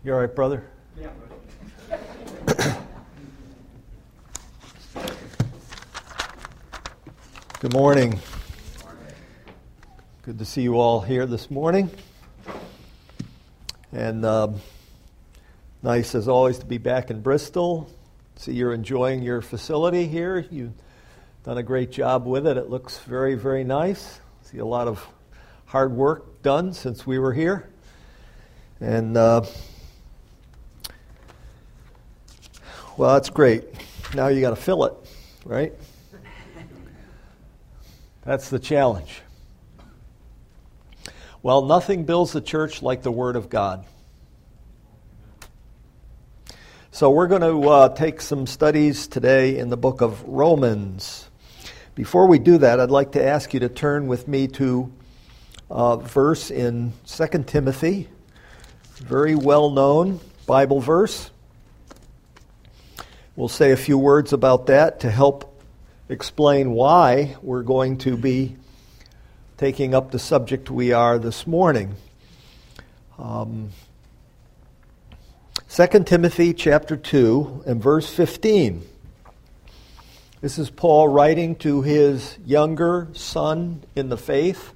You all right, brother? Yeah. Good morning. Good to see you all here this morning. And nice, as always, to be back in Bristol. See you're enjoying your facility here. You've done a great job with it. It looks very, very nice. See a lot of hard work done since we were here. And, well, that's great. Now you got to fill it, right? That's the challenge. Well, nothing builds the church like the Word of God. So we're going to take some studies today in the book of Romans. Before we do that, I'd like to ask you to turn with me to a verse in 2 Timothy, very well-known Bible verse. We'll say a few words about that to help explain why we're going to be taking up the subject we are this morning. 2 Timothy chapter 2 and verse 15. This is Paul writing to his younger son in the faith.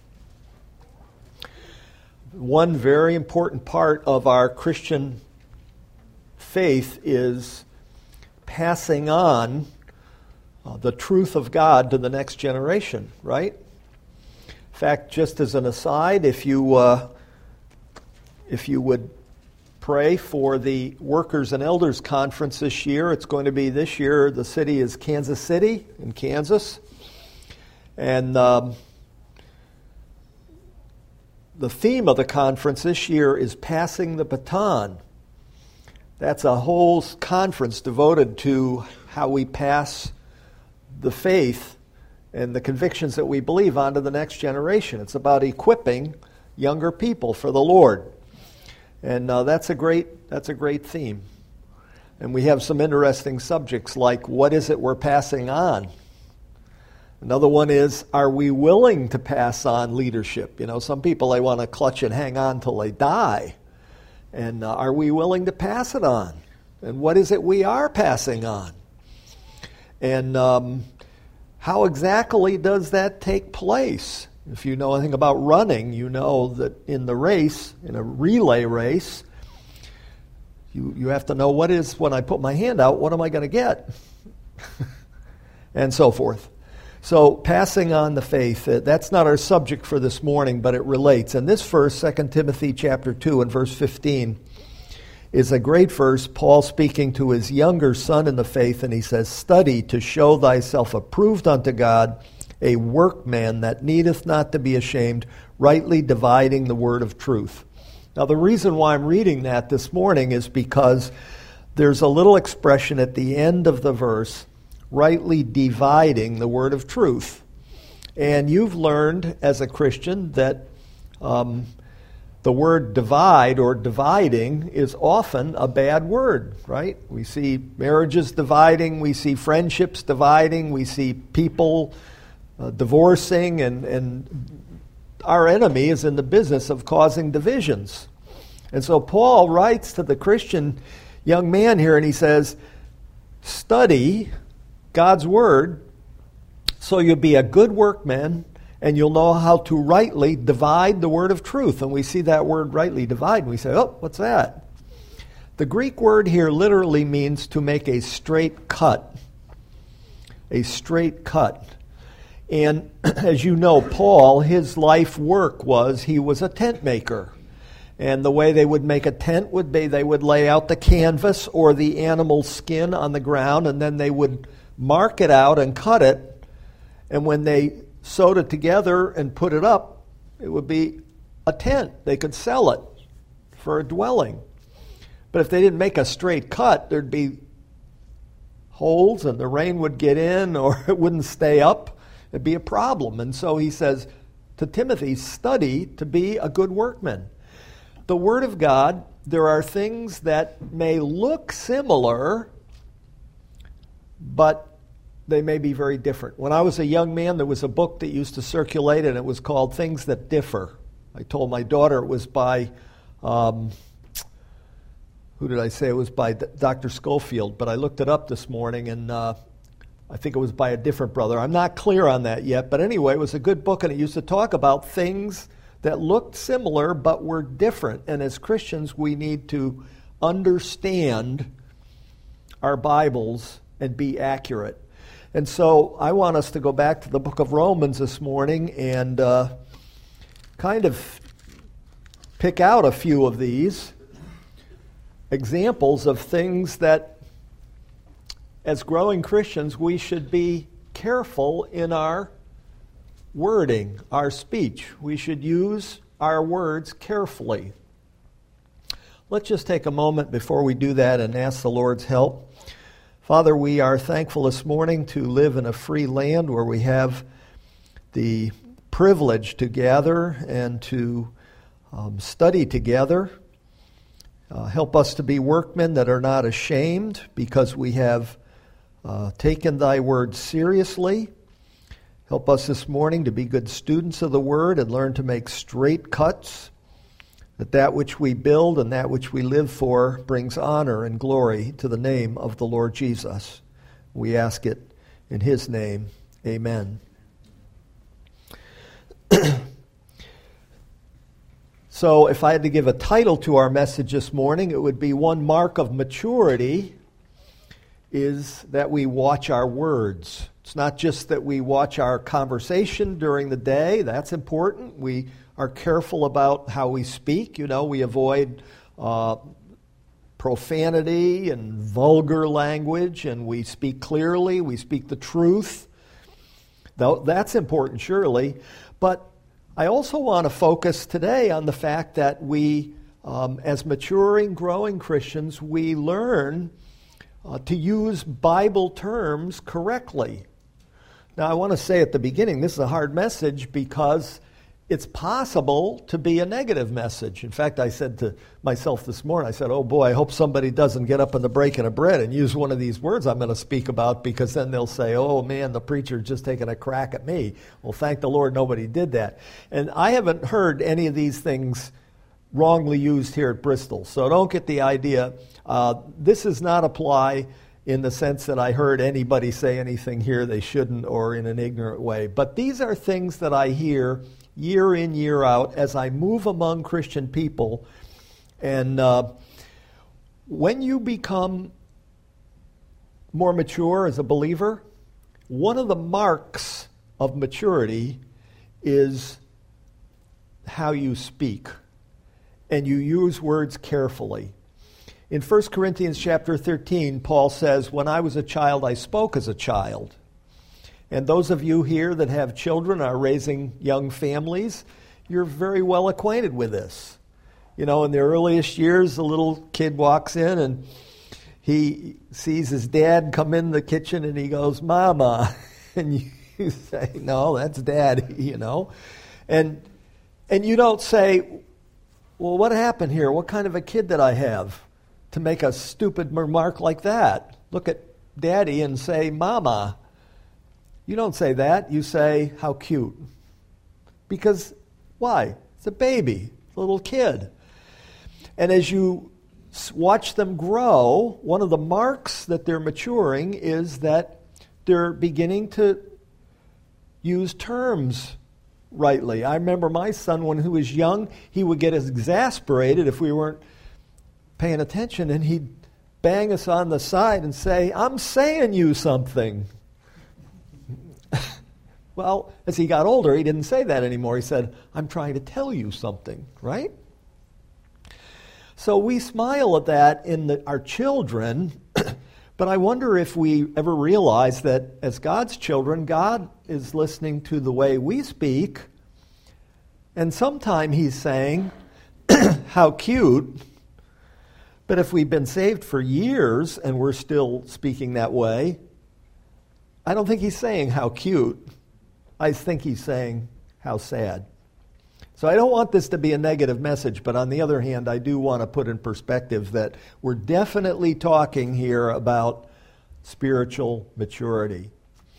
One very important part of our Christian faith is passing on the truth of God to the next generation, right? In fact, just as an aside, if you would pray for the Workers and Elders Conference this year, it's going to be this year, the city is Kansas City in Kansas. And the theme of the conference this year is Passing the Baton. That's a whole conference devoted to how we pass the faith and the convictions that we believe on to the next generation. It's about equipping younger people for the Lord. And that's a great theme. And we have some interesting subjects like, what is it we're passing on? Another one is, are we willing to pass on leadership? You know, some people, they want to clutch and hang on till they die. And are we willing to pass it on? And what is it we are passing on? And how exactly does that take place? If you know anything about running, you know that in the race, in a relay race, you have to know what is, when I put my hand out, what am I going to get? And so forth. So passing on the faith, that's not our subject for this morning, but it relates. And this verse, 2 Timothy chapter 2 and verse 15, is a great verse. Paul speaking to his younger son in the faith, and he says, "Study to show thyself approved unto God, a workman that needeth not to be ashamed, rightly dividing the word of truth." Now the reason why I'm reading that this morning is because there's a little expression at the end of the verse, rightly dividing the word of truth. And you've learned as a Christian that the word divide or dividing is often a bad word, right? We see marriages dividing, we see friendships dividing, we see people divorcing, and our enemy is in the business of causing divisions. And so Paul writes to the Christian young man here, and he says, study God's Word so you'll be a good workman and you'll know how to rightly divide the word of truth. And we see that word rightly divide, and we say, oh, what's that? The Greek word here literally means to make a straight cut. A straight cut. And as you know, Paul, his life work was he was a tent maker. And the way they would make a tent would be they would lay out the canvas or the animal skin on the ground, and then they would mark it out and cut it. And when they sewed it together and put it up, it would be a tent. They could sell it for a dwelling. But if they didn't make a straight cut, there'd be holes and the rain would get in or it wouldn't stay up. It'd be a problem. And so he says to Timothy, study to be a good workman. The Word of God, there are things that may look similar, but they may be very different. When I was a young man, there was a book that used to circulate, and it was called Things That Differ. I told my daughter it was by who did I say? It was by Dr. Schofield, but I looked it up this morning, and I think it was by a different brother. I'm not clear on that yet, but anyway, it was a good book, and it used to talk about things that looked similar but were different. And as Christians, we need to understand our Bibles and be accurate. And so I want us to go back to the book of Romans this morning and kind of pick out a few of these examples of things that, as growing Christians, we should be careful in our wording, our speech. We should use our words carefully. Let's just take a moment before we do that and ask the Lord's help. Father, we are thankful this morning to live in a free land where we have the privilege to gather and to study together. Help us to be workmen that are not ashamed because we have taken thy word seriously. Help us this morning to be good students of the word and learn to make straight cuts, that which we build and that which we live for brings honor and glory to the name of the Lord Jesus. We ask it in his name. Amen. So if I had to give a title to our message this morning, it would be one mark of maturity is that we watch our words. It's not just that we watch our conversation during the day. That's important. We are careful about how we speak. You know, we avoid profanity and vulgar language, and we speak clearly. We speak the truth. That's important, surely. But I also want to focus today on the fact that we, as maturing, growing Christians, we learn to use Bible terms correctly. Now, I want to say at the beginning, this is a hard message because it's possible to be a negative message. In fact, I said to myself this morning, I said, oh boy, I hope somebody doesn't get up in the breaking of bread and use one of these words I'm going to speak about, because then they'll say, oh man, the preacher's just taking a crack at me. Well, thank the Lord nobody did that. And I haven't heard any of these things wrongly used here at Bristol, so don't get the idea. This does not apply in the sense that I heard anybody say anything here they shouldn't or in an ignorant way. But these are things that I hear year in, year out, as I move among Christian people. And when you become more mature as a believer, one of the marks of maturity is how you speak. And you use words carefully. In 1 Corinthians chapter 13, Paul says, when I was a child, I spoke as a child. And those of you here that have children, are raising young families, you're very well acquainted with this. You know, in the earliest years, the little kid walks in and he sees his dad come in the kitchen and he goes, Mama. And you say, no, that's Dad, you know. And you don't say, well, what happened here? What kind of a kid did I have to make a stupid remark like that? Look at Daddy and say, Mama. You don't say that. You say, how cute. Because, why? It's a baby, a little kid. And as you watch them grow, one of the marks that they're maturing is that they're beginning to use terms rightly. I remember my son, when he was young, he would get exasperated if we weren't paying attention, and he'd bang us on the side and say, I'm saying you something. Well, as he got older, he didn't say that anymore. He said, I'm trying to tell you something, right? So we smile at that in our children, but I wonder if we ever realize that as God's children, God is listening to the way we speak, and sometime he's saying, how cute. But if we've been saved for years and we're still speaking that way, I don't think he's saying how cute. I think he's saying how sad. So I don't want this to be a negative message, but on the other hand, I do want to put in perspective that we're definitely talking here about spiritual maturity.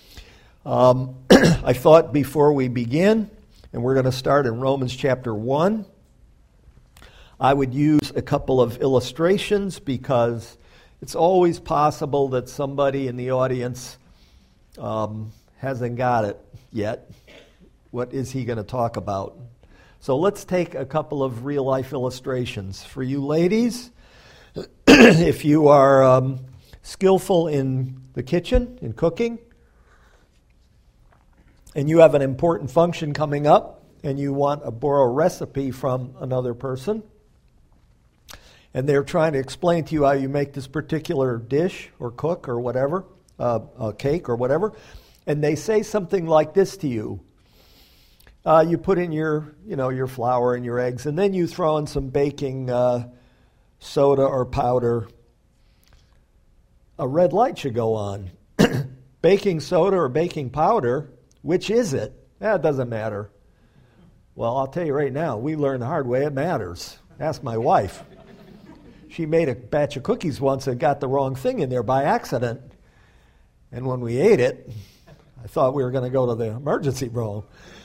I thought before we begin, and we're going to start in Romans chapter 1, I would use a couple of illustrations because it's always possible that somebody in the audience hasn't got it yet. What is he going to talk about? So let's take a couple of real-life illustrations. For you ladies, if you are skillful in the kitchen, in cooking, and you have an important function coming up, and you want to borrow a recipe from another person, and they're trying to explain to you how you make this particular dish or cook or whatever, a cake or whatever, and they say something like this to you. You put in your flour and your eggs, and then you throw in some baking soda or powder. A red light should go on. Baking soda or baking powder, which is it? It doesn't matter. Well, I'll tell you right now, we learned the hard way, it matters. Ask my wife. She made a batch of cookies once and got the wrong thing in there by accident. And when we ate it, I thought we were going to go to the emergency room.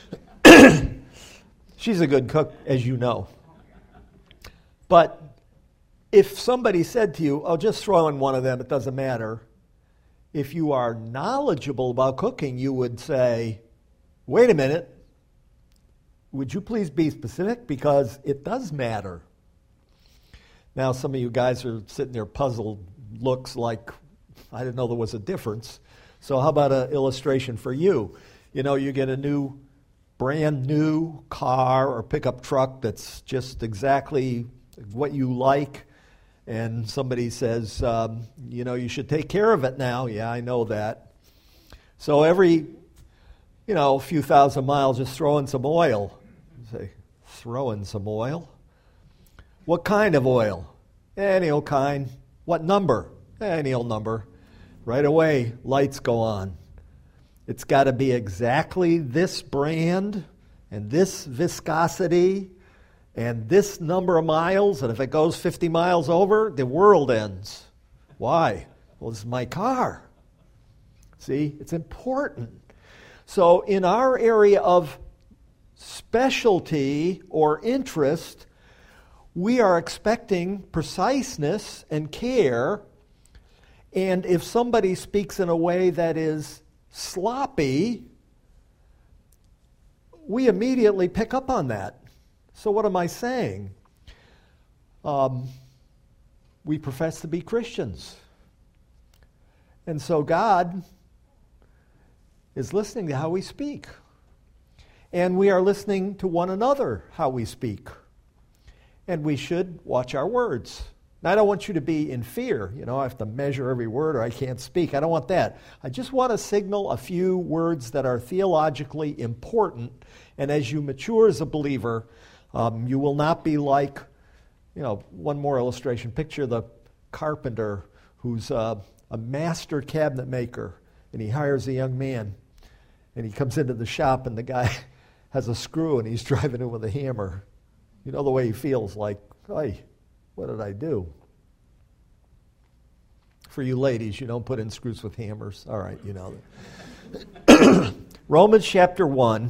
She's a good cook, as you know. But if somebody said to you, oh, just throw in one of them, it doesn't matter. If you are knowledgeable about cooking, you would say, wait a minute, would you please be specific? Because it does matter. Now, some of you guys are sitting there puzzled looks like, I didn't know there was a difference. So how about an illustration for you? You know, you get a brand new car or pickup truck that's just exactly what you like, and somebody says, you should take care of it now. Yeah, I know that. So every, few thousand miles, just throw in some oil. You say, throw in some oil? What kind of oil? Any old kind. What number? Any old number. Right away, lights go on. It's got to be exactly this brand and this viscosity and this number of miles, and if it goes 50 miles over, the world ends. Why? Well, this is my car. See, it's important. So in our area of specialty or interest, we are expecting preciseness and care, and if somebody speaks in a way that is sloppy, we immediately pick up on that. So what am I saying? We profess to be Christians. And so God is listening to how we speak. And we are listening to one another how we speak. And we should watch our words. Now, I don't want you to be in fear. I have to measure every word or I can't speak. I don't want that. I just want to signal a few words that are theologically important. And as you mature as a believer, you will not be like, one more illustration. Picture the carpenter who's a master cabinet maker, and he hires a young man, and he comes into the shop, and the guy has a screw, and he's driving it with a hammer. You know the way he feels, like, hey, what did I do? For you ladies, you don't put in screws with hammers. All right, you know that. Romans chapter 1.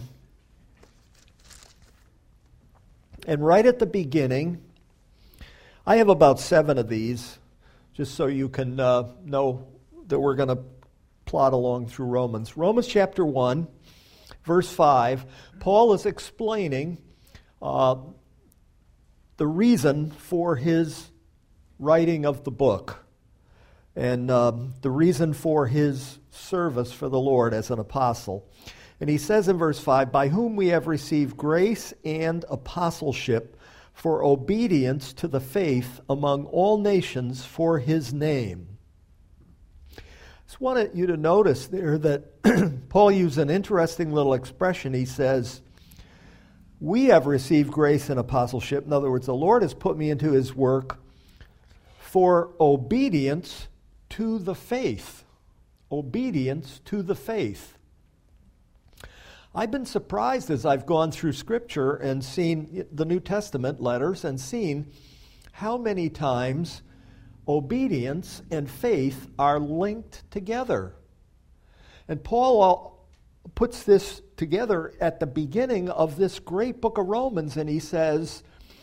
And right at the beginning, I have about 7 of these, just so you can know that we're going to plot along through Romans. Romans chapter 1, verse 5, Paul is explaining the reason for his writing of the book and the reason for his service for the Lord as an apostle. And he says in verse 5, by whom we have received grace and apostleship for obedience to the faith among all nations for his name. I just wanted you to notice there that Paul used an interesting little expression. He says, we have received grace and apostleship. In other words, the Lord has put me into his work for obedience to the faith. Obedience to the faith. I've been surprised as I've gone through Scripture and seen the New Testament letters and seen how many times obedience and faith are linked together. And Paul puts this together at the beginning of this great book of Romans, and he says,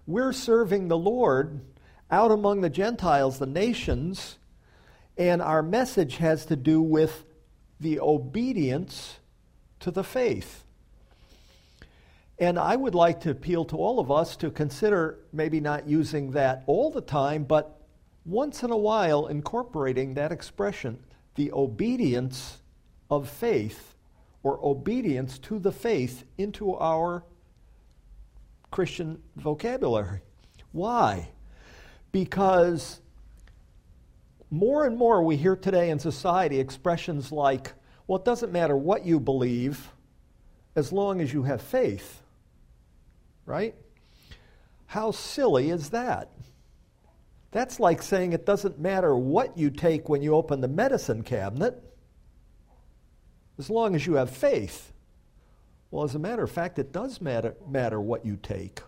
We're serving the Lord out among the Gentiles, the nations, and our message has to do with the obedience to the faith. And I would like to appeal to all of us to consider maybe not using that all the time, but once in a while incorporating that expression, the obedience of faith, or obedience to the faith, into our Christian vocabulary. Why? Because more and more we hear today in society expressions like, well, it doesn't matter what you believe as long as you have faith. Right? How silly is that? That's like saying it doesn't matter what you take when you open the medicine cabinet as long as you have faith. Well, as a matter of fact, it does matter what you take.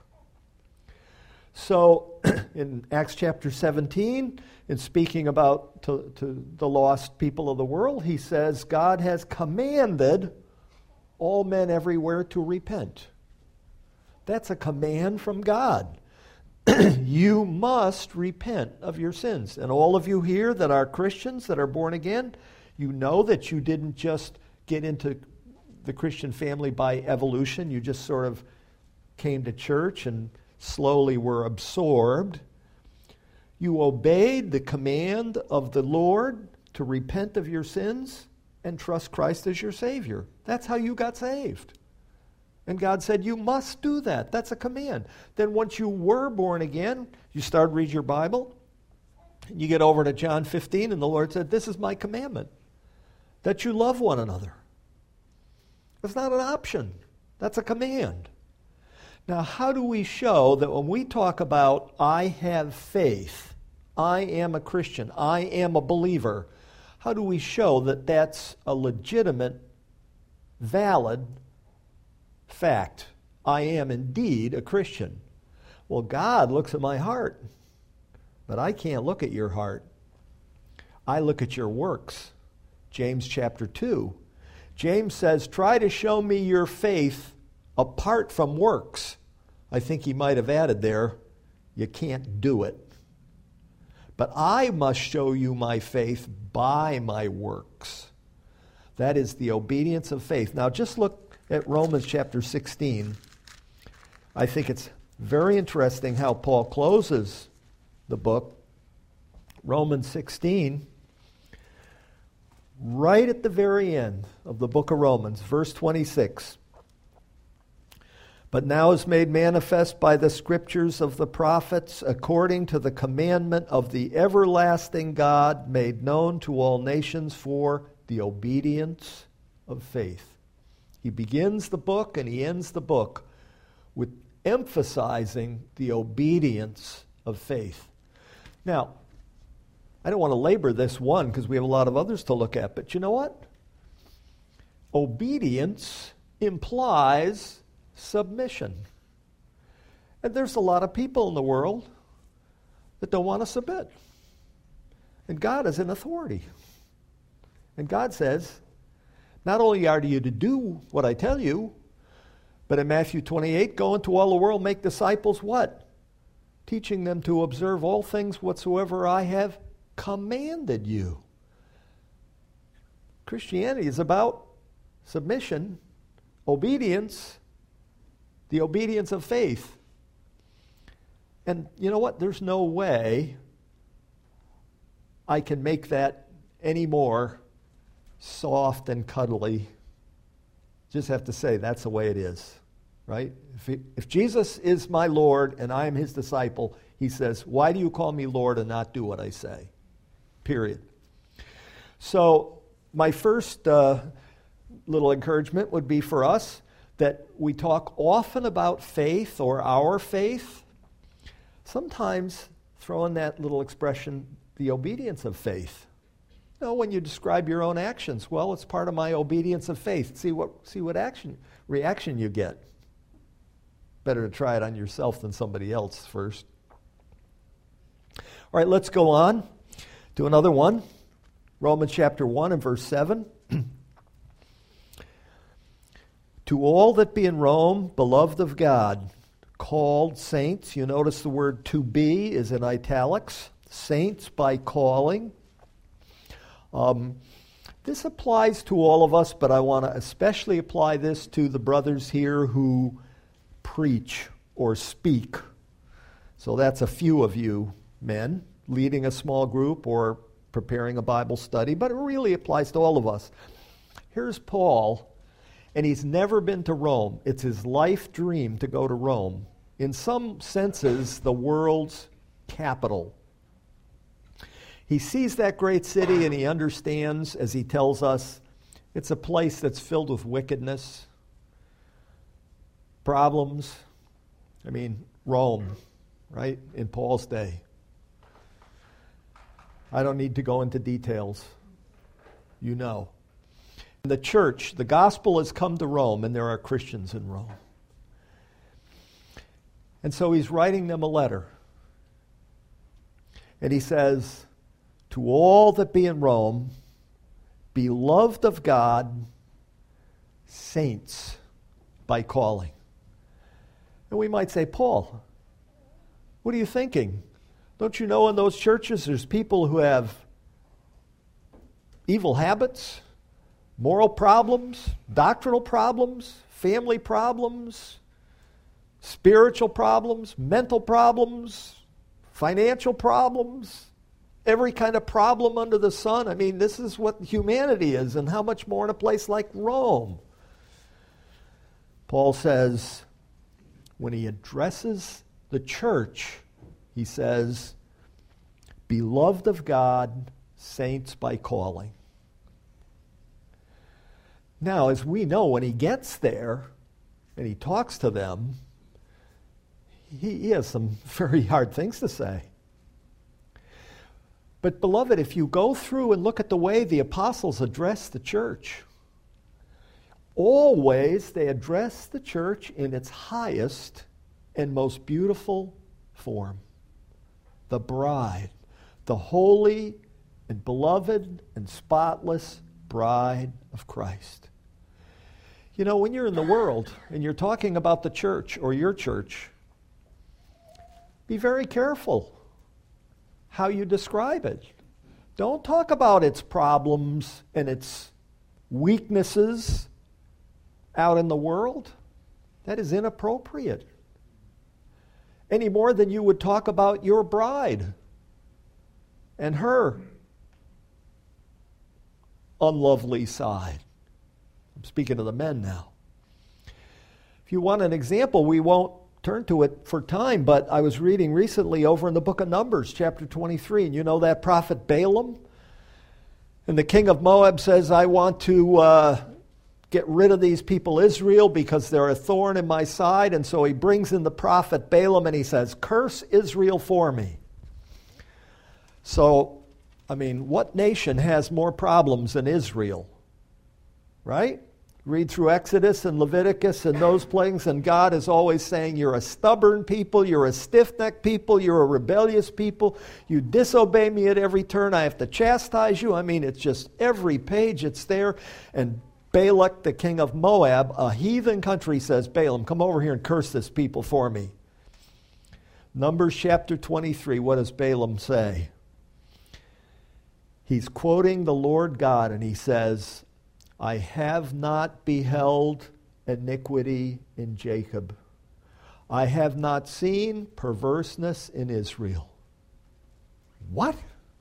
So, in Acts chapter 17, in speaking about to the lost people of the world, he says, God has commanded all men everywhere to repent. That's a command from God. You must repent of your sins. And all of you here that are Christians, that are born again, you know that you didn't just get into the Christian family by evolution. You just sort of came to church and slowly were absorbed. You obeyed the command of the Lord to repent of your sins and trust Christ as your Savior. That's how you got saved. And God said, you must do that. That's a command. Then once you were born again, you start reading your Bible, and you get over to John 15, and the Lord said, this is my commandment, that you love one another. It's not an option. That's a command. Now, how do we show that when we talk about I have faith, I am a Christian, I am a believer, how do we show that that's a legitimate, valid fact? I am indeed a Christian. Well, God looks at my heart, but I can't look at your heart. I look at your works. James chapter 2. James says, try to show me your faith apart from works. I think he might have added there, you can't do it. But I must show you my faith by my works. That is the obedience of faith. Now just look at Romans chapter 16. I think it's very interesting how Paul closes the book. Romans 16, right at the very end of the book of Romans, verse 26. But now is made manifest by the scriptures of the prophets, according to the commandment of the everlasting God, made known to all nations for the obedience of faith. He begins the book and he ends the book with emphasizing the obedience of faith. Now, I don't want to labor this one because we have a lot of others to look at, but you know what? Obedience implies submission. And there's a lot of people in the world that don't want to submit. And God is in authority. And God says, not only are you to do what I tell you, but in Matthew 28, go into all the world, make disciples what? Teaching them to observe all things whatsoever I have commanded you. Christianity is about submission, obedience, the obedience of faith. And you know what? There's no way I can make that any more soft and cuddly. Just have to say that's the way it is, right? If Jesus is my Lord and I am his disciple, he says, why do you call me Lord and not do what I say? Period. So my first little encouragement would be for us that we talk often about faith or our faith. Sometimes throw in that little expression, the obedience of faith. You know, when you describe your own actions, well, it's part of my obedience of faith. See what reaction you get. Better to try it on yourself than somebody else first. All right, let's go on to another one. Romans chapter 1 and verse 7. To all that be in Rome, beloved of God, called saints. You notice the word to be is in italics. Saints by calling. This applies to all of us, but I want to especially apply this to the brothers here who preach or speak. So that's a few of you men leading a small group or preparing a Bible study, but it really applies to all of us. Here's Paul, and he's never been to Rome. It's his life dream to go to Rome. In some senses, the world's capital. He sees that great city and he understands, as he tells us, it's a place that's filled with wickedness, problems. I mean, Rome, right, in Paul's day. I don't need to go into details. You know. The church, the gospel has come to Rome, and there are Christians in Rome. And so he's writing them a letter. And he says, to all that be in Rome, beloved of God, saints by calling. And we might say, Paul, what are you thinking? Don't you know in those churches there's people who have evil habits, moral problems, doctrinal problems, family problems, spiritual problems, mental problems, financial problems, every kind of problem under the sun? I mean, this is what humanity is, and how much more in a place like Rome? Paul says, when he addresses the church, he says, beloved of God, saints by calling. Now, as we know, when he gets there and he talks to them, he has some very hard things to say. But beloved, if you go through and look at the way the apostles address the church, always they address the church in its highest and most beautiful form. The bride, the holy and beloved and spotless bride of Christ. You know, when you're in the world and you're talking about the church or your church, be very careful how you describe it. Don't talk about its problems and its weaknesses out in the world. That is inappropriate. Any more than you would talk about your bride and her unlovely side. I'm speaking to the men now. If you want an example, we won't turn to it for time, but I was reading recently over in the book of Numbers, chapter 23, and you know that prophet Balaam? And the king of Moab says, I want to get rid of these people Israel because they're a thorn in my side. And so he brings in the prophet Balaam and he says, curse Israel for me. So, I mean, what nation has more problems than Israel? Right? Read through Exodus and Leviticus and those plagues, and God is always saying, you're a stubborn people, you're a stiff-necked people, you're a rebellious people, you disobey me at every turn, I have to chastise you. I mean, it's just every page it's there. And Balak, the king of Moab, a heathen country, says, Balaam, come over here and curse this people for me. Numbers chapter 23, what does Balaam say? He's quoting the Lord God, and he says, I have not beheld iniquity in Jacob. I have not seen perverseness in Israel. What?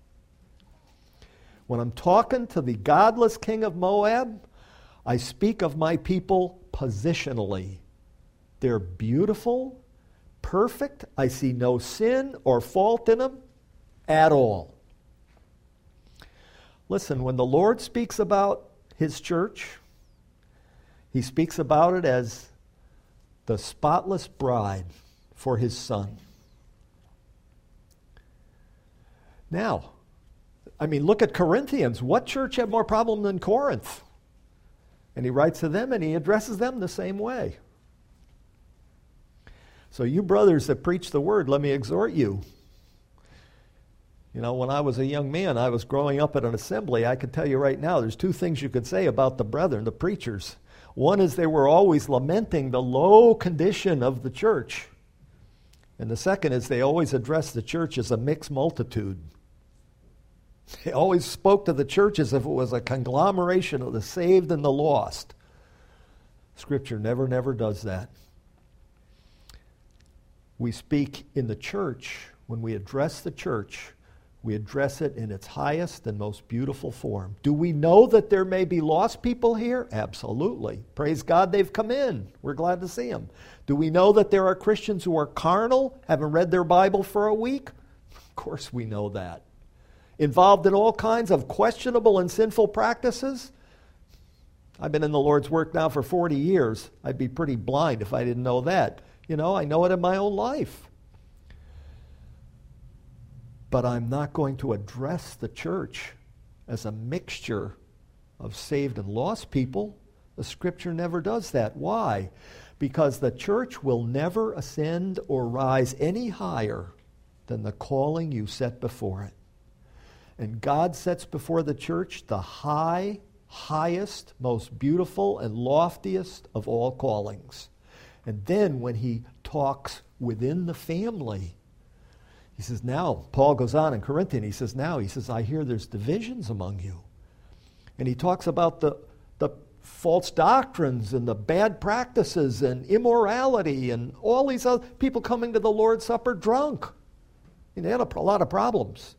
When I'm talking to the godless king of Moab, I speak of my people positionally. They're beautiful, perfect. I see no sin or fault in them at all. Listen, when the Lord speaks about His church, He speaks about it as the spotless bride for His Son. Now, I mean, look at Corinthians. What church had more problem than Corinth? And he writes to them and he addresses them the same way. So you brothers that preach the word, let me exhort you. You know, when I was a young man, I was growing up at an assembly. I could tell you right now, there's two things you could say about the brethren, the preachers. One is they were always lamenting the low condition of the church. And the second is they always addressed the church as a mixed multitude. They always spoke to the church as if it was a conglomeration of the saved and the lost. Scripture never does that. We speak in the church, when we address the church, we address it in its highest and most beautiful form. Do we know that there may be lost people here? Absolutely. Praise God they've come in. We're glad to see them. Do we know that there are Christians who are carnal, haven't read their Bible for a week? Of course we know that. Involved in all kinds of questionable and sinful practices? I've been in the Lord's work now for 40 years. I'd be pretty blind if I didn't know that. You know, I know it in my own life. But I'm not going to address the church as a mixture of saved and lost people. The Scripture never does that. Why? Because the church will never ascend or rise any higher than the calling you set before it. And God sets before the church the highest, most beautiful, and loftiest of all callings. And then when he talks within the family, he says, now, Paul goes on in Corinthians, he says, I hear there's divisions among you. And he talks about the false doctrines and the bad practices and immorality and all these other people coming to the Lord's Supper drunk. And they had a lot of problems.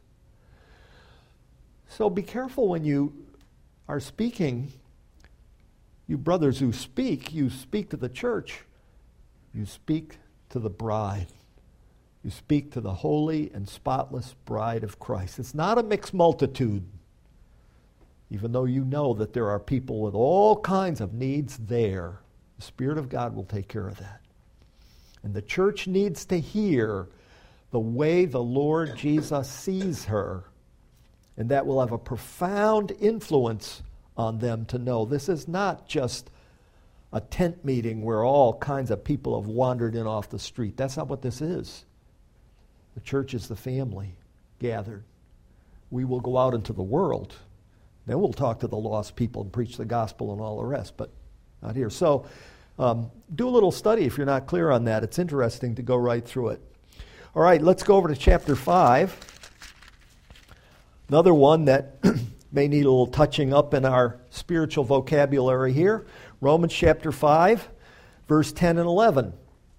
So be careful when you are speaking. You brothers who speak, you speak to the church. You speak to the bride. You speak to the holy and spotless bride of Christ. It's not a mixed multitude, even though you know that there are people with all kinds of needs there. The Spirit of God will take care of that. And the church needs to hear the way the Lord Jesus sees her, and that will have a profound influence on them to know this is not just a tent meeting where all kinds of people have wandered in off the street. That's not what this is. The church is the family gathered. We will go out into the world. Then we'll talk to the lost people and preach the gospel and all the rest, but not here. So do a little study if you're not clear on that. It's interesting to go right through it. All right, let's go over to chapter 5. Another one that may need a little touching up in our spiritual vocabulary here. Romans chapter 5, verse 10 and 11.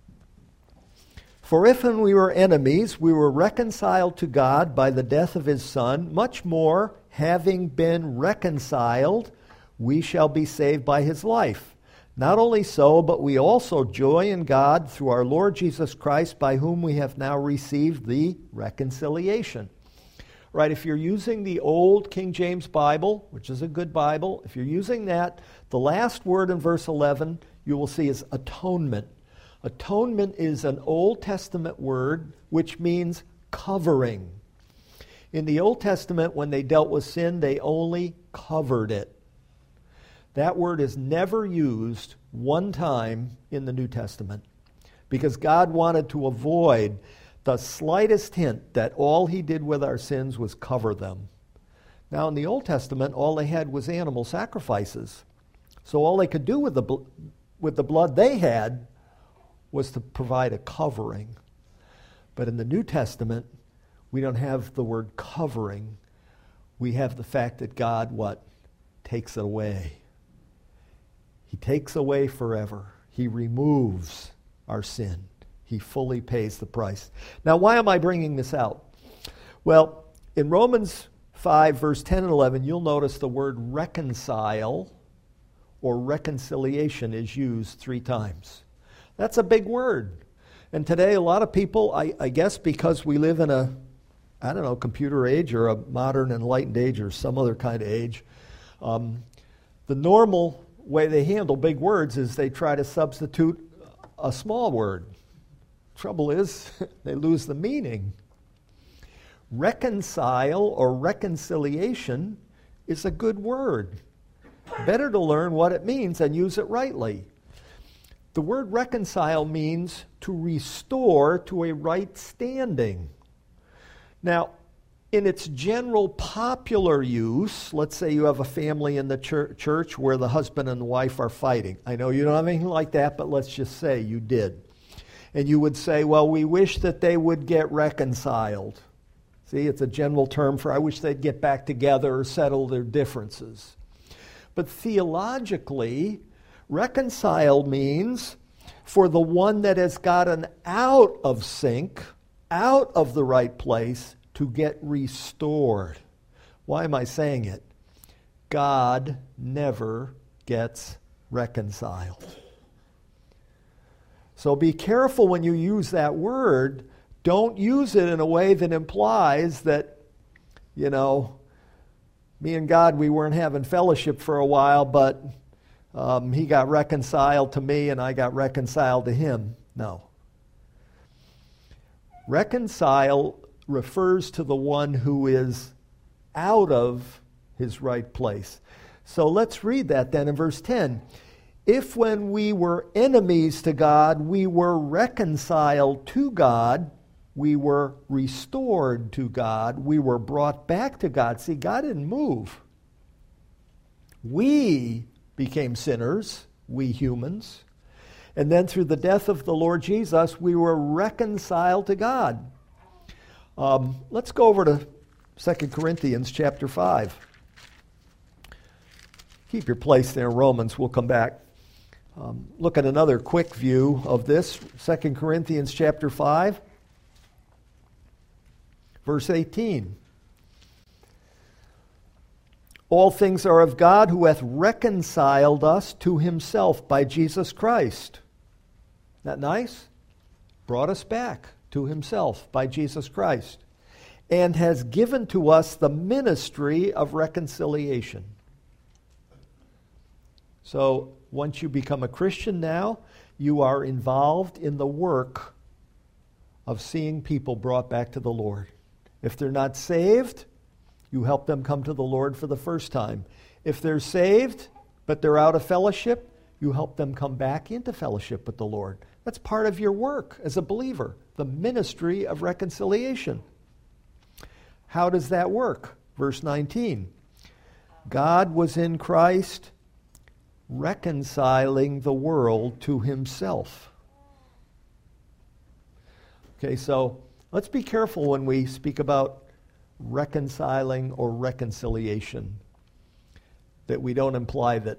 For if when we were enemies, we were reconciled to God by the death of his Son, much more, having been reconciled, we shall be saved by his life. Not only so, but we also joy in God through our Lord Jesus Christ, by whom we have now received the reconciliation. Right, if you're using the old King James Bible, which is a good Bible, if you're using that, the last word in verse 11 you will see is atonement. Atonement is an Old Testament word which means covering. In the Old Testament, when they dealt with sin, they only covered it. That word is never used one time in the New Testament because God wanted to avoid the slightest hint that all he did with our sins was cover them. Now, in the Old Testament, all they had was animal sacrifices. So all they could do with the blood they had was to provide a covering. But in the New Testament, we don't have the word covering. We have the fact that God, what? Takes it away. He takes away forever. He removes our sin. He fully pays the price. Now, why am I bringing this out? Well, in Romans 5, verse 10 and 11, you'll notice the word reconcile or reconciliation is used 3 times. That's a big word. And today, a lot of people, I guess because we live in a, computer age or a modern enlightened age or some other kind of age, the normal way they handle big words is they try to substitute a small word. Trouble is, they lose the meaning. Reconcile or reconciliation is a good word. Better to learn what it means and use it rightly. The word reconcile means to restore to a right standing. Now, in its general popular use, let's say you have a family in the church where the husband and the wife are fighting. I know you don't have anything like that, but let's just say you did. And you would say, well, we wish that they would get reconciled. See, it's a general term for I wish they'd get back together or settle their differences. But theologically, reconcile means for the one that has gotten out of sync, out of the right place, to get restored. Why am I saying it? God never gets reconciled. So be careful when you use that word. Don't use it in a way that implies that, me and God, we weren't having fellowship for a while, but he got reconciled to me and I got reconciled to him. No. Reconcile refers to the one who is out of his right place. So let's read that then in verse 10. If when we were enemies to God, we were reconciled to God, we were restored to God, we were brought back to God. See, God didn't move. We became sinners, we humans. And then through the death of the Lord Jesus, we were reconciled to God. Let's go over to 2 Corinthians chapter 5. Keep your place there in Romans. We'll come back. Look at another quick view of this. 2 Corinthians chapter 5, verse 18. All things are of God, who hath reconciled us to himself by Jesus Christ. Isn't that nice? Brought us back to himself by Jesus Christ. And has given to us the ministry of reconciliation. So, once you become a Christian now, you are involved in the work of seeing people brought back to the Lord. If they're not saved, you help them come to the Lord for the first time. If they're saved, but they're out of fellowship, you help them come back into fellowship with the Lord. That's part of your work as a believer, the ministry of reconciliation. How does that work? Verse 19. God was in Christ reconciling the world to himself. Okay, so let's be careful when we speak about reconciling or reconciliation, that we don't imply that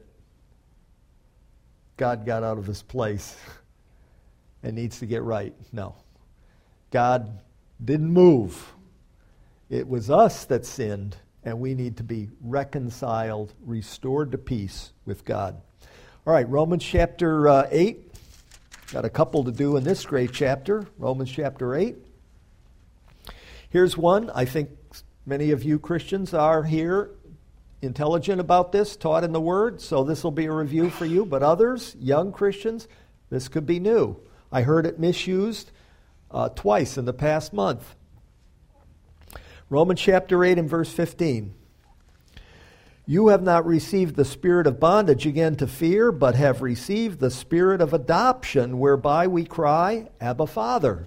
God got out of his place and needs to get right. No. God didn't move. It was us that sinned, and we need to be reconciled, restored to peace with God. All right, Romans chapter 8. Got a couple to do in this great chapter, Romans chapter 8. Here's one. I think many of you Christians are here intelligent about this, taught in the Word, so this will be a review for you. But others, young Christians, this could be new. I heard it misused twice in the past month. Romans chapter 8 and verse 15. You have not received the spirit of bondage again to fear, but have received the spirit of adoption, whereby we cry, Abba, Father.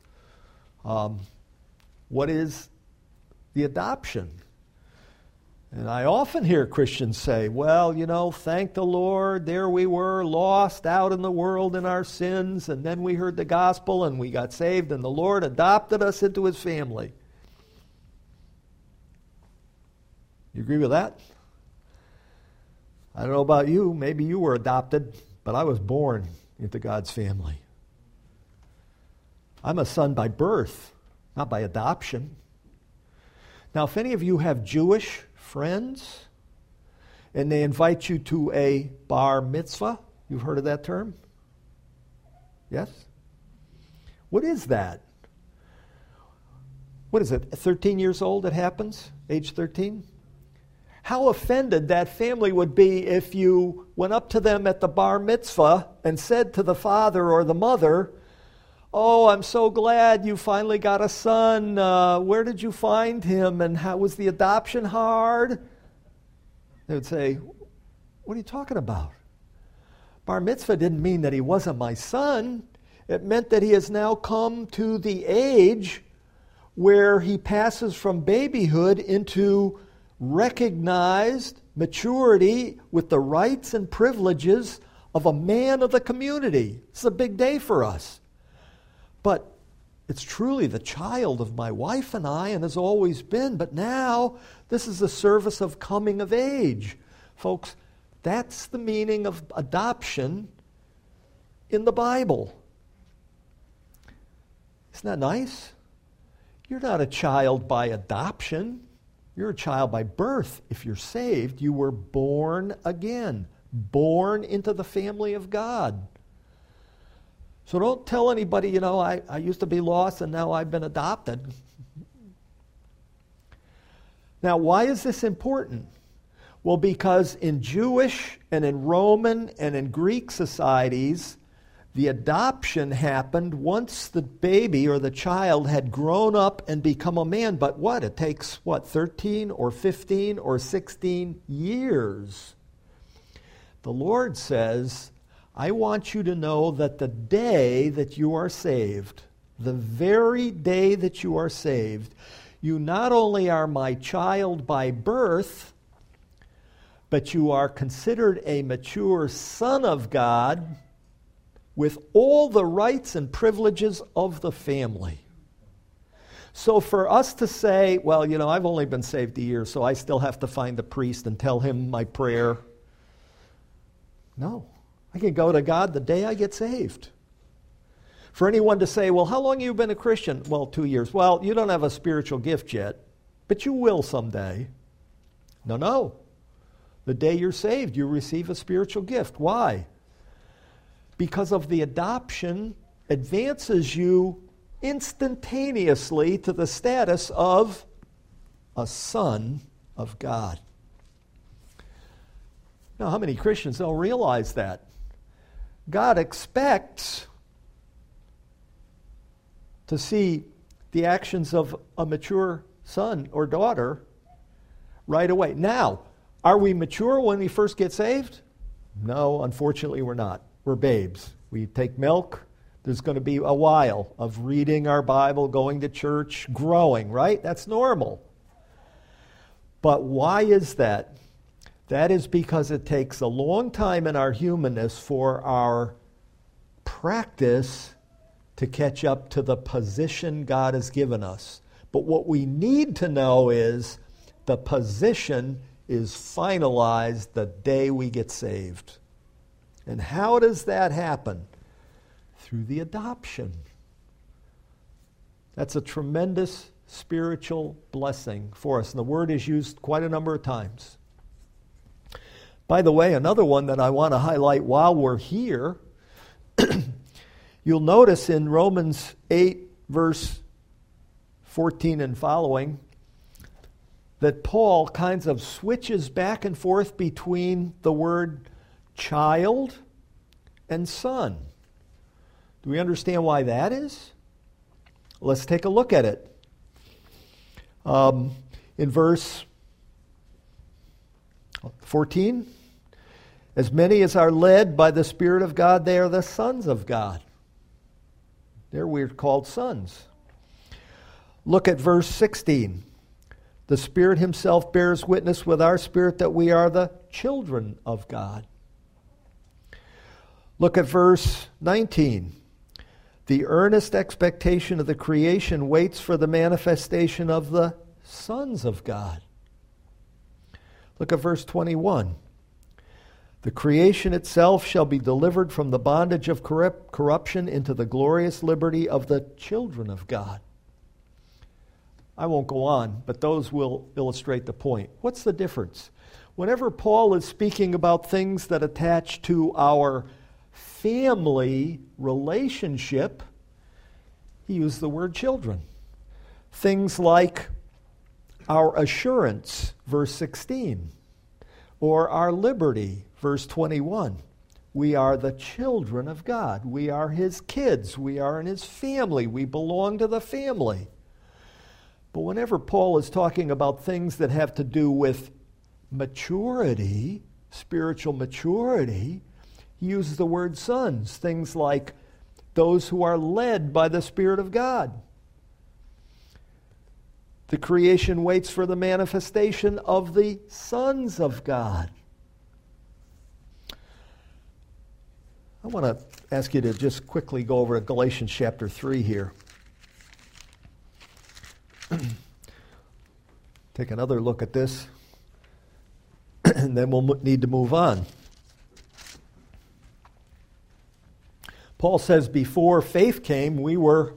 What is the adoption? And I often hear Christians say, well, thank the Lord, there we were, lost out in the world in our sins, and then we heard the gospel and we got saved, and the Lord adopted us into his family. You agree with that? I don't know about you. Maybe you were adopted, but I was born into God's family. I'm a son by birth, not by adoption. Now, if any of you have Jewish friends and they invite you to a bar mitzvah, you've heard of that term? Yes? What is that? What is it, 13 years old it happens? Age 13? How offended that family would be if you went up to them at the bar mitzvah and said to the father or the mother, oh, I'm so glad you finally got a son. Where did you find him? And how was the adoption hard? They would say, what are you talking about? Bar mitzvah didn't mean that he wasn't my son. It meant that he has now come to the age where he passes from babyhood into recognized maturity with the rights and privileges of a man of the community. It's a big day for us. but it's truly the child of my wife and I, and has always been, but now this is a service of coming of age. Folks, that's the meaning of adoption in the Bible. Isn't that nice? You're not a child by adoption. You're a child by birth. If you're saved, you were born again, born into the family of God. So don't tell anybody, I used to be lost and now I've been adopted. Now, why is this important? Well, because in Jewish and in Roman and in Greek societies, the adoption happened once the baby or the child had grown up and become a man. But what? It takes, 13 or 15 or 16 years. The Lord says, I want you to know that the day that you are saved, the very day that you are saved, you not only are my child by birth, but you are considered a mature son of God with all the rights and privileges of the family. So for us to say, well, I've only been saved a year, so I still have to find the priest and tell him my prayer. No. I can go to God the day I get saved. For anyone to say, well, how long have you been a Christian? Well, 2 years. Well, you don't have a spiritual gift yet, but you will someday. No. The day you're saved, you receive a spiritual gift. Why? Because of the adoption advances you instantaneously to the status of a son of God. Now, how many Christians don't realize that? God expects to see the actions of a mature son or daughter right away. Now, are we mature when we first get saved? No, unfortunately we're not. We're babes. We take milk. There's going to be a while of reading our Bible, going to church, growing, right? That's normal. But why is that? That is because it takes a long time in our humanness for our practice to catch up to the position God has given us. But what we need to know is the position is finalized the day we get saved. And how does that happen? Through the adoption. That's a tremendous spiritual blessing for us. And the word is used quite a number of times. By the way, another one that I want to highlight while we're here, you'll notice in Romans 8, verse 14 and following, that Paul kinds of switches back and forth between the word child and son. Do we understand why that is? Let's take a look at it. In verse 14, as many as are led by the Spirit of God, they are the sons of God. There we're called sons. Look at verse 16. The Spirit himself bears witness with our spirit that we are the children of God. Look at verse 19. The earnest expectation of the creation waits for the manifestation of the sons of God. Look at verse 21. The creation itself shall be delivered from the bondage of corruption into the glorious liberty of the children of God. I won't go on, but those will illustrate the point. What's the difference? Whenever Paul is speaking about things that attach to our family relationship, he used the word children. Things like our assurance, verse 16, or our liberty, verse 21. We are the children of God. We are his kids. We are in his family. We belong to the family. But whenever Paul is talking about things that have to do with maturity, spiritual maturity, he uses the word sons, things like those who are led by the Spirit of God. The creation waits for the manifestation of the sons of God. I I want to ask you to just quickly go over to Galatians chapter 3 here. Take another look at this, and then we'll need to move on. Paul says before faith came, we were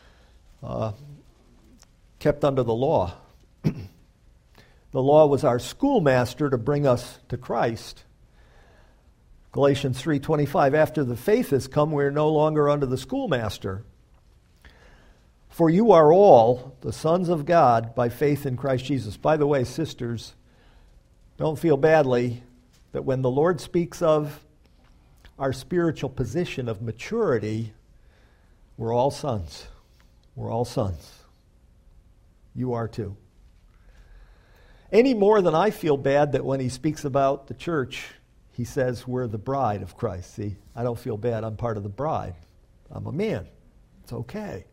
kept under the law. The law was our schoolmaster to bring us to Christ. Galatians 3:25, after the faith has come, we are no longer under the schoolmaster. For you are all the sons of God by faith in Christ Jesus. By the way, sisters, don't feel badly that when the Lord speaks of our spiritual position of maturity, we're all sons. We're all sons. You are too. Any more than I feel bad that when he speaks about the church, he says we're the bride of Christ. See, I don't feel bad. I'm part of the bride. I'm a man. It's okay.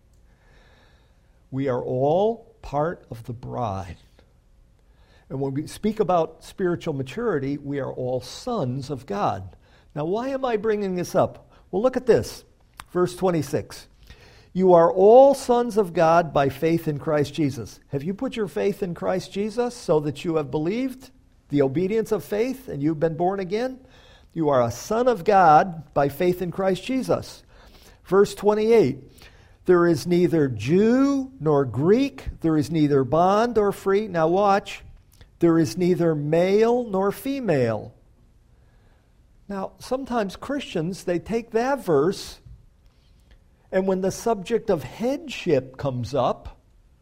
We are all part of the bride. And when we speak about spiritual maturity, we are all sons of God. Now, why am I bringing this up? Well, look at this. Verse 26. You are all sons of God by faith in Christ Jesus. Have you put your faith in Christ Jesus so that you have believed the obedience of faith and you've been born again? You are a son of God by faith in Christ Jesus. Verse 28. There is neither Jew nor Greek. There is neither bond or free. Now watch. There is neither male nor female. Now, sometimes Christians, they take that verse, and when the subject of headship comes up,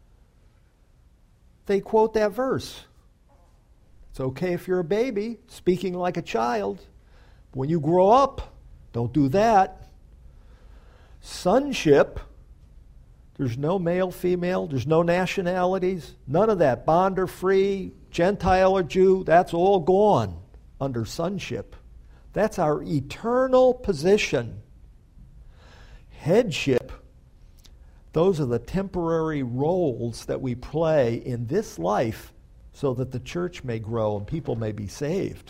they quote that verse. It's okay if you're a baby, speaking like a child. But when you grow up, don't do that. Sonship, there's no male, female, there's no nationalities, none of that. Bond or free, Gentile or Jew, that's all gone under sonship. That's our eternal position. Headship, those are the temporary roles that we play in this life so that the church may grow and people may be saved.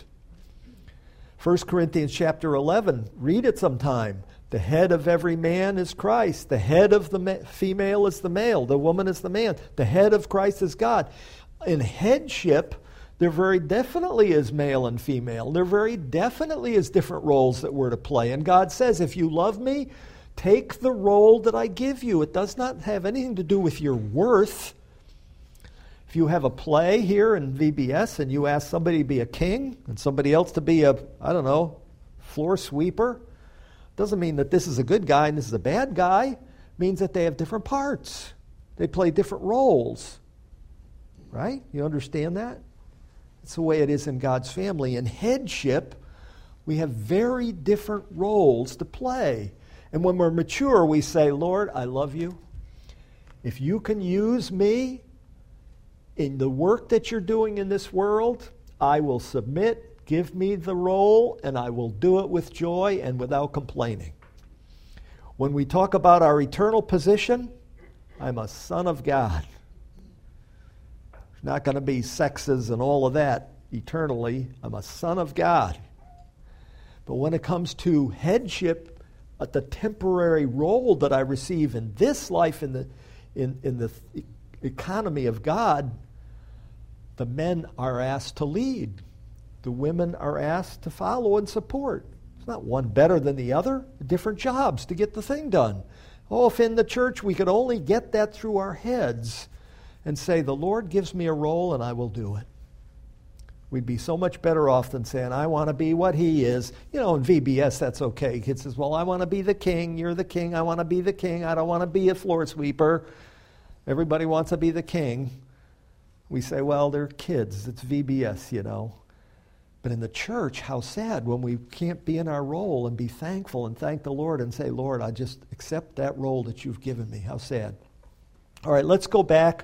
1 Corinthians chapter 11, read it sometime. The head of every man is Christ. The head of the female is the male. The woman is the man. The head of Christ is God. In headship, there very definitely is male and female. There very definitely is different roles that we're to play. And God says, if you love me, take the role that I give you. It does not have anything to do with your worth. If you have a play here in VBS and you ask somebody to be a king and somebody else to be a, floor sweeper, doesn't mean that this is a good guy and this is a bad guy. It means that they have different parts. They play different roles. Right? You understand that? It's the way it is in God's family. In headship, we have very different roles to play. And when we're mature, we say, Lord, I love you. If you can use me in the work that you're doing in this world, I will submit. Give me the role, and I will do it with joy and without complaining. When we talk about our eternal position, I'm a son of God. There's not going to be sexes and all of that eternally. I'm a son of God. But when it comes to headship, at the temporary role that I receive in this life, in the economy of God, the men are asked to lead. The women are asked to follow and support. It's not one better than the other. Different jobs to get the thing done. Oh, if in the church we could only get that through our heads and say, the Lord gives me a role and I will do it. We'd be so much better off than saying, I want to be what he is. In VBS, that's okay. Kid says, well, I want to be the king. You're the king. I want to be the king. I don't want to be a floor sweeper. Everybody wants to be the king. We say, well, they're kids. It's VBS, But in the church, how sad when we can't be in our role and be thankful and thank the Lord and say, Lord, I just accept that role that you've given me. How sad. All right, let's go back.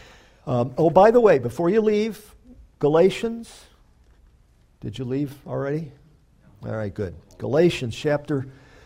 By the way, before you leave, Galatians. Did you leave already? All right, good. Galatians chapter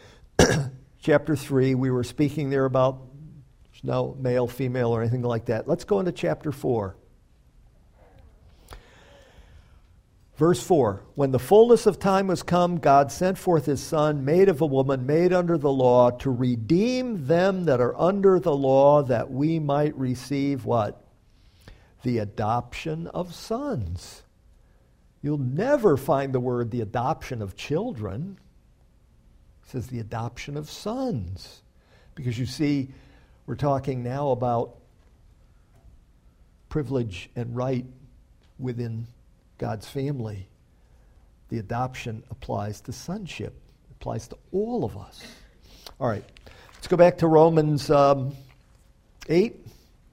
3. We were speaking there about no male, female, or anything like that. Let's go into chapter 4. Verse 4, when the fullness of time was come, God sent forth his Son, made of a woman, made under the law, to redeem them that are under the law, that we might receive what? The adoption of sons. You'll never find the word the adoption of children. It says the adoption of sons. Because you see, we're talking now about privilege and right within God's family. The adoption applies to sonship. It applies to all of us. All right, let's go back to Romans 8.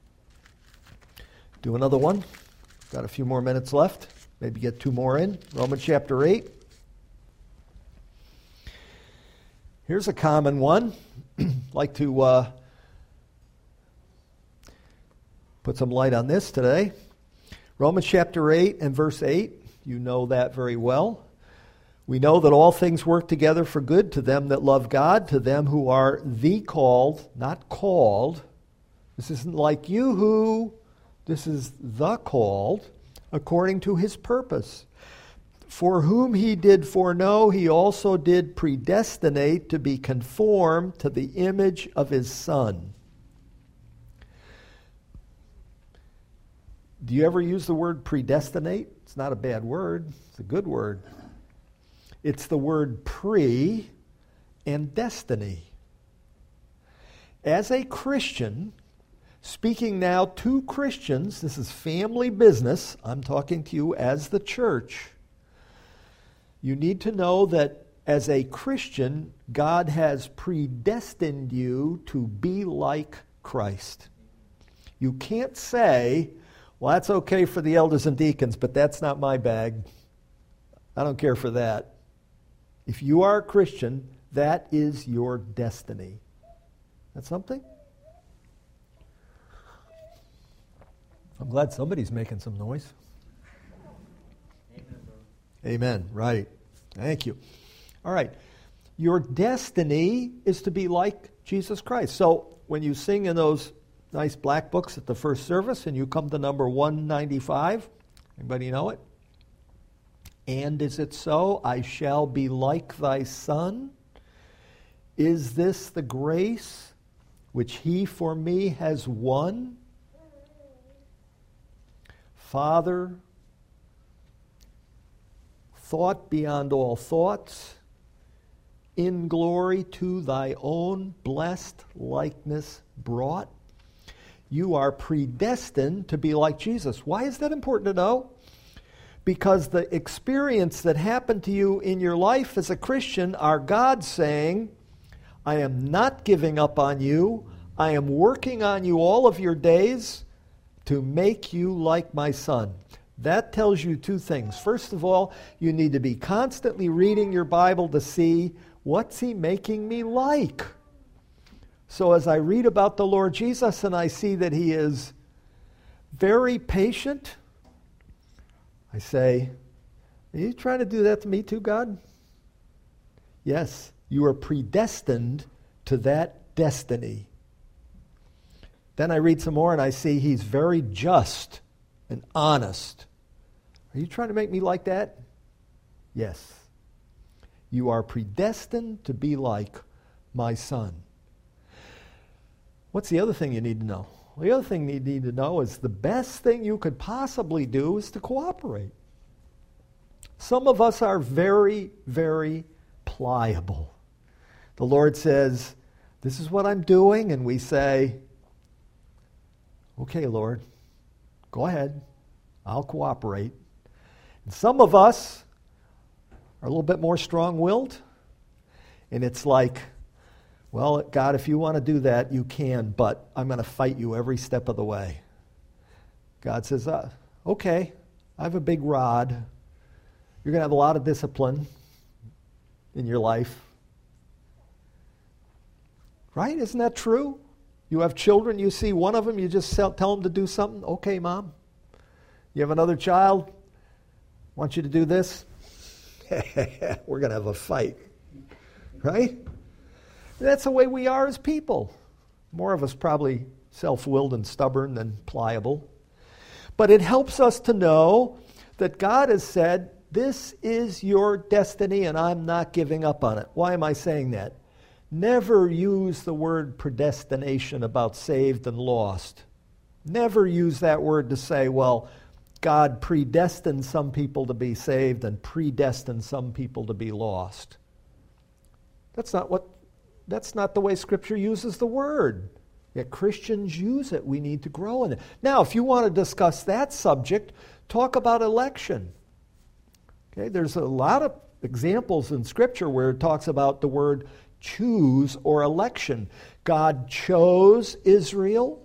Do another one. Got a few more minutes left. Maybe get 2 more in. Romans chapter 8. Here's a common one. Like to put some light on this today. Romans chapter 8 and verse 8, you know that very well. We know that all things work together for good to them that love God, to them who are the called, not called. This isn't like you who, this is the called, according to his purpose. For whom he did foreknow, he also did predestinate to be conformed to the image of his Son. Do you ever use the word predestinate? It's not a bad word. It's a good word. It's the word pre and destiny. As a Christian, speaking now to Christians, this is family business. I'm talking to you as the church. You need to know that as a Christian, God has predestined you to be like Christ. You can't say, well, that's okay for the elders and deacons, but that's not my bag. I don't care for that. If you are a Christian, that is your destiny. That's something? I'm glad somebody's making some noise. Amen. Right. Thank you. All right. Your destiny is to be like Jesus Christ. So when you sing in those nice black books at the first service and you come to number 195, anybody know it? And is it so? I shall be like thy Son. Is this the grace which he for me has won? Father, thought beyond all thoughts, in glory to thy own blessed likeness brought. You are predestined to be like Jesus. Why is that important to know? Because the experience that happened to you in your life as a Christian are God saying, I am not giving up on you. I am working on you all of your days to make you like my Son. That tells you 2 things. First of all, you need to be constantly reading your Bible to see, what's he making me like? So as I read about the Lord Jesus and I see that he is very patient, I say, are you trying to do that to me too, God? Yes, you are predestined to that destiny. Then I read some more and I see he's very just and honest. Are you trying to make me like that? Yes. You are predestined to be like my Son. What's the other thing you need to know? Well, the other thing you need to know is the best thing you could possibly do is to cooperate. Some of us are very, very pliable. The Lord says, this is what I'm doing, and we say, okay, Lord, go ahead. I'll cooperate. And some of us are a little bit more strong-willed, and it's like, well, God, if you want to do that, you can, but I'm going to fight you every step of the way. God says, okay, I have a big rod. You're going to have a lot of discipline in your life. Right? Isn't that true? You have children, you see one of them, you just tell them to do something. Okay, Mom. You have another child, want you to do this. We're going to have a fight. Right? That's the way we are as people. More of us probably self-willed and stubborn than pliable. But it helps us to know that God has said, This is your destiny, and I'm not giving up on it. Why am I saying that? Never use the word predestination about saved and lost. Never use that word to say, well, God predestined some people to be saved and predestined some people to be lost. That's not the way Scripture uses the word. Yet Christians use it. We need to grow in it. Now, if you want to discuss that subject, talk about election. Okay, there's a lot of examples in Scripture where it talks about the word choose or election. God chose Israel.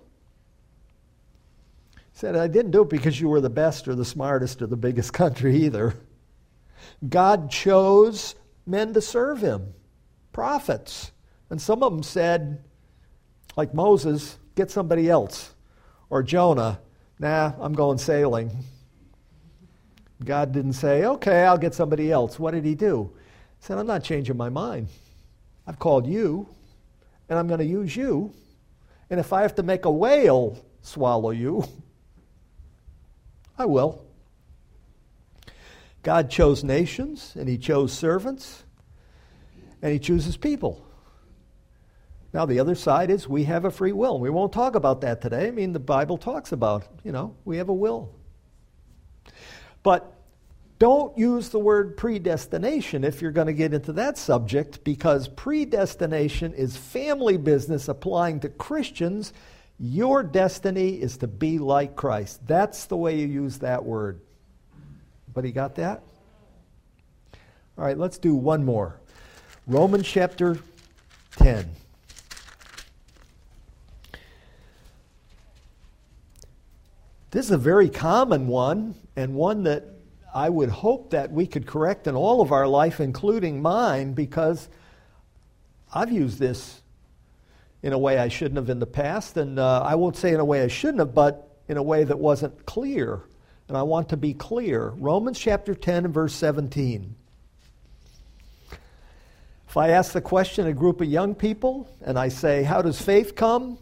He said, I didn't do it because you were the best or the smartest or the biggest country either. God chose men to serve him, prophets. And some of them said, like Moses, get somebody else. Or Jonah, nah, I'm going sailing. God didn't say, okay, I'll get somebody else. What did he do? He said, I'm not changing my mind. I've called you, and I'm going to use you. And if I have to make a whale swallow you, I will. God chose nations, and he chose servants, and he chooses people. Now, the other side is we have a free will. We won't talk about that today. I mean, the Bible talks about, we have a will. But don't use the word predestination if you're going to get into that subject, because predestination is family business applying to Christians. Your destiny is to be like Christ. That's the way you use that word. Everybody got that? All right, let's do one more. Romans chapter 10. This is a very common one, and one that I would hope that we could correct in all of our life, including mine, because I've used this in a way I shouldn't have in the past, and I won't say in a way I shouldn't have, but in a way that wasn't clear, and I want to be clear. Romans chapter 10 and verse 17. If I ask the question to a group of young people, and I say, how does faith come?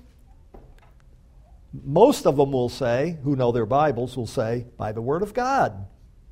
Most of them will say, who know their Bibles, will say, by the Word of God.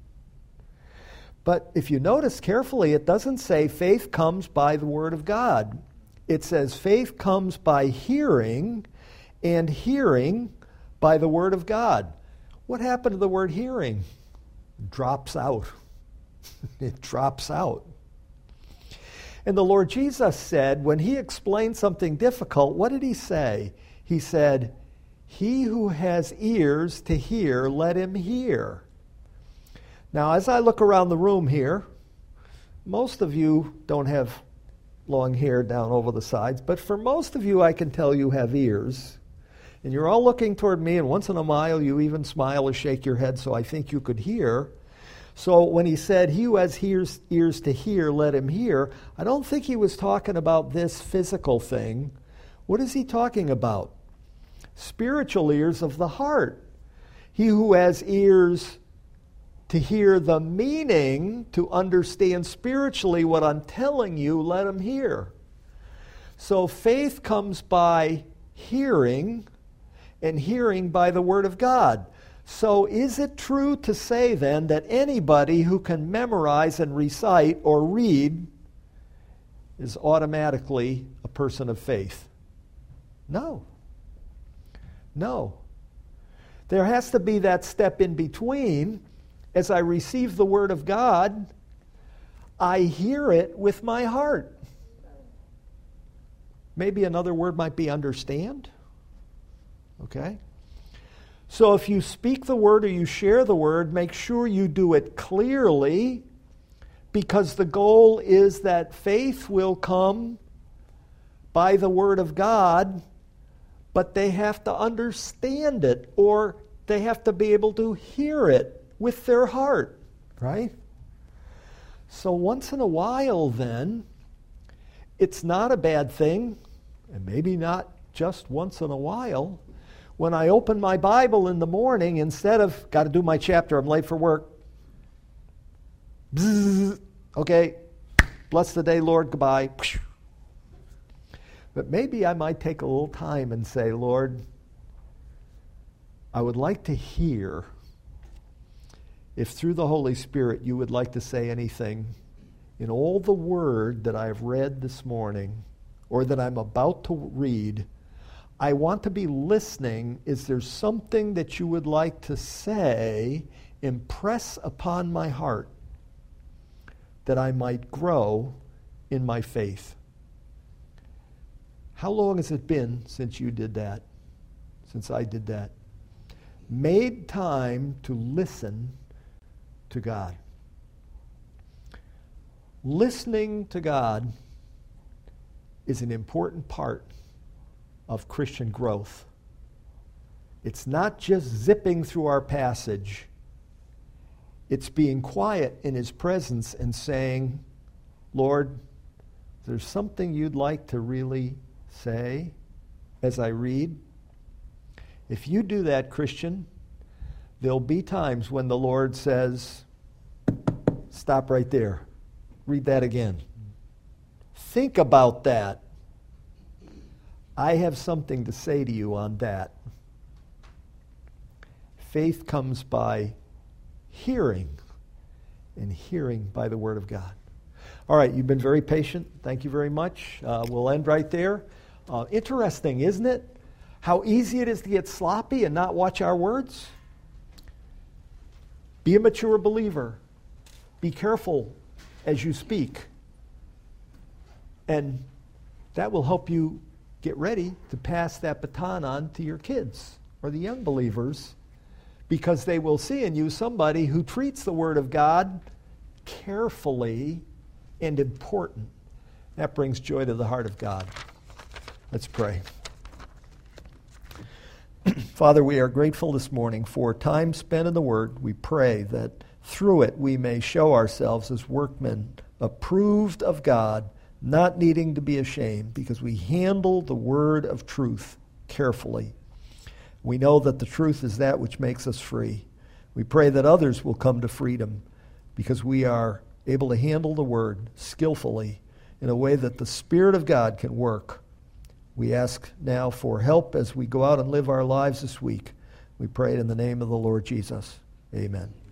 But if you notice carefully, it doesn't say faith comes by the Word of God. It says faith comes by hearing, and hearing by the Word of God. What happened to the word hearing? It drops out. It drops out. And the Lord Jesus said, when he explained something difficult, what did he say? He said, he who has ears to hear, let him hear. Now, as I look around the room here, most of you don't have long hair down over the sides, but for most of you, I can tell you have ears. And you're all looking toward me, and once in a while, you even smile or shake your head, so I think you could hear. So when he said, he who has ears to hear, let him hear, I don't think he was talking about this physical thing. What is he talking about? Spiritual ears of the heart. He who has ears to hear the meaning, to understand spiritually what I'm telling you, let him hear. So faith comes by hearing, and hearing by the Word of God. So is it true to say then that anybody who can memorize and recite or read is automatically a person of faith? No. No. There has to be that step in between. As I receive the Word of God, I hear it with my heart. Maybe another word might be understand. Okay? So if you speak the Word or you share the Word, make sure you do it clearly, because the goal is that faith will come by the Word of God, but they have to understand it, or they have to be able to hear it with their heart, right? So once in a while then, it's not a bad thing, and maybe not just once in a while, when I open my Bible in the morning, instead of, got to do my chapter, I'm late for work, bzzz, okay, bless the day, Lord, goodbye. But maybe I might take a little time and say, Lord, I would like to hear if through the Holy Spirit you would like to say anything in all the word that I've read this morning or that I'm about to read, I want to be listening. Is there something that you would like to say, impress upon my heart, that I might grow in my faith? How long has it been since you did that? Since I did that? Made time to listen to God. Listening to God is an important part of Christian growth. It's not just zipping through our passage. It's being quiet in His presence and saying, Lord, there's something you'd like to really say as I read. If you do that, Christian, there'll be times when the Lord says, stop right there. Read that again. Think about that. I have something to say to you on that. Faith comes by hearing, and hearing by the Word of God. All right, you've been very patient. Thank you very much. We'll end right there. Interesting, isn't it? How easy it is to get sloppy and not watch our words. Be a mature believer. Be careful as you speak. And that will help you get ready to pass that baton on to your kids or the young believers, because they will see in you somebody who treats the Word of God carefully and important. That brings joy to the heart of God. Let's pray. Father, we are grateful this morning for time spent in the Word. We pray that through it we may show ourselves as workmen approved of God, not needing to be ashamed, because we handle the word of truth carefully. We know that the truth is that which makes us free. We pray that others will come to freedom because we are able to handle the word skillfully in a way that the Spirit of God can work. We ask now for help as we go out and live our lives this week. We pray it in the name of the Lord Jesus. Amen.